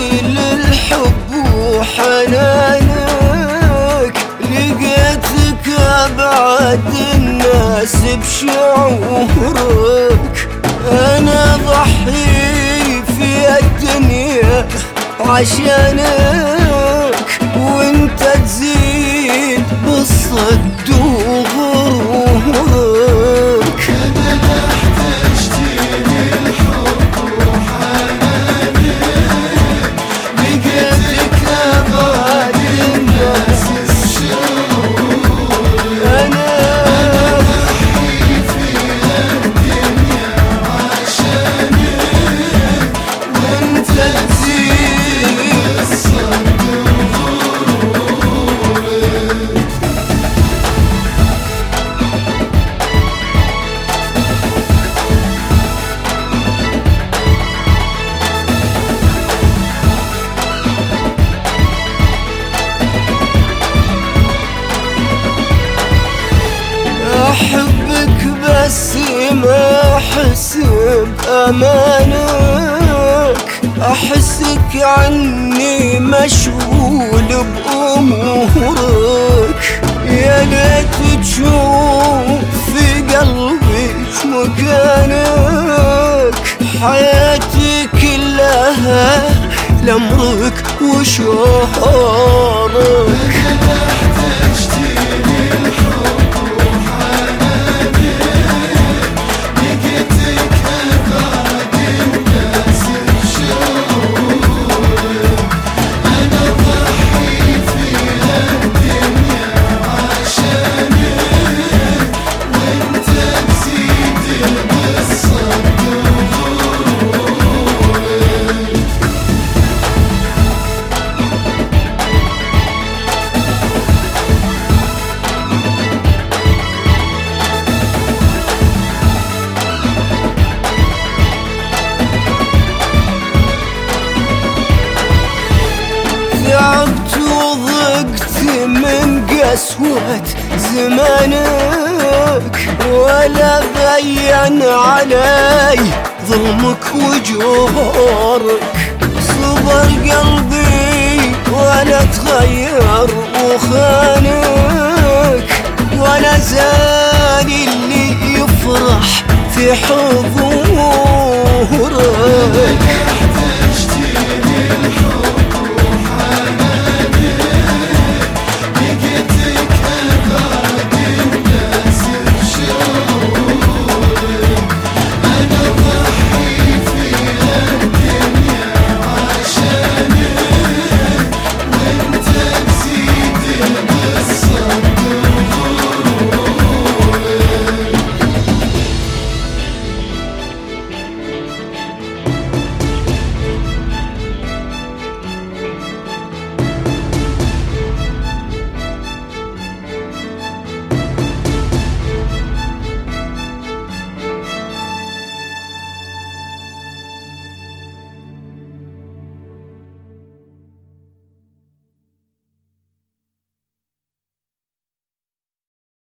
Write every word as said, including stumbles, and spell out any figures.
للحب وحنانك، لقيتك أبعد الناس بشعورك. أنا ضحي في الدنيا عشانك، وانت تزيد بالصد وغرورك. أنا احتجتني الحب وحنانك، لقيتك أبعد الناس الشعور. أنا ضحي في الدنيا عشانك، وانت تزيد الصد وغرورك. أحبك بس ما أحس بأمانك، أحسك عني مشغول بأمورك. يا ليت تشوف في قلبي مكانك، حياتي كلها لأمرك وشعورك. أنا احتجتني الحب وحنانك، لقيتك أبعد الناس بشعورك. أنا ضحي في الدنيا عشانك، وانت تزيد بالصد وغرورك. تعبت وضقت من قسوة زمانك، ولا بين علي ظلمك وجورك. صبر قلبي ولا تغير وخانك، ولا زال اللي يفرح في حضورك.